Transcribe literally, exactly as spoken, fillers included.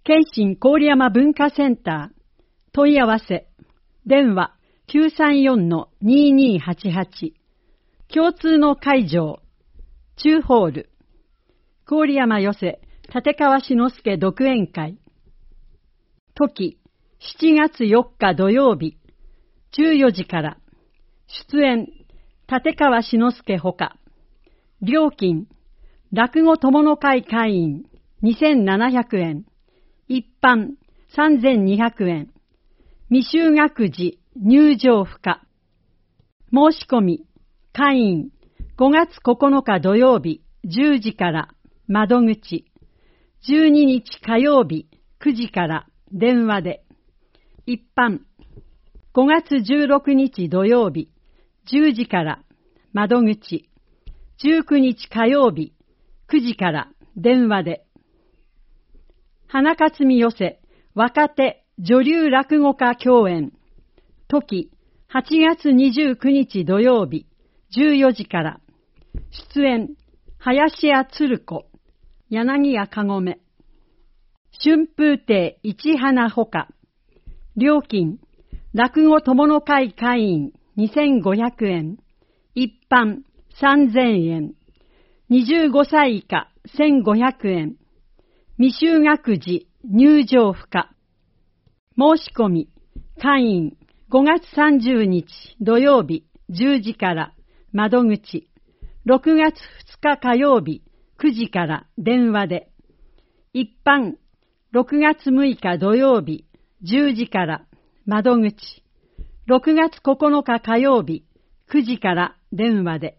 京神郡山文化センター、問い合わせ、電話 きゅうさんよんのにーにーはちはち、共通の会場、中ホール、郡山寄せ立川志の輔独演会、時、しちがつよっか土曜日、じゅうよじから、出演、立川志の輔ほか、料金、落語友の会会員にせんななひゃくえん、一般さんぜんにひゃくえん、未就学児入場不可。申し込み、会員ごがつここのか土曜日じゅうじから窓口、じゅうににち火曜日くじから電話で、一般ごがつじゅうろくにち土曜日じゅうじから窓口、じゅうくにち火曜日くじから電話で、花勝美寄せ若手女流落語家共演、時はちがつにじゅうくにち土曜日じゅうよじから、出演林家鶴子、柳家かごめ、春風亭一花ほか、料金落語友の会会員にせんごひゃくえん、一般さんぜんえん、にじゅうごさい以下せんごひゃくえん、未就学児入場不可。申し込み、会員ごがつさんじゅうにち土曜日じゅうじから窓口、ろくがつふつか火曜日くじから電話で、一般ろくがつむいか土曜日じゅうじから窓口、ろくがつここのか火曜日くじから電話で、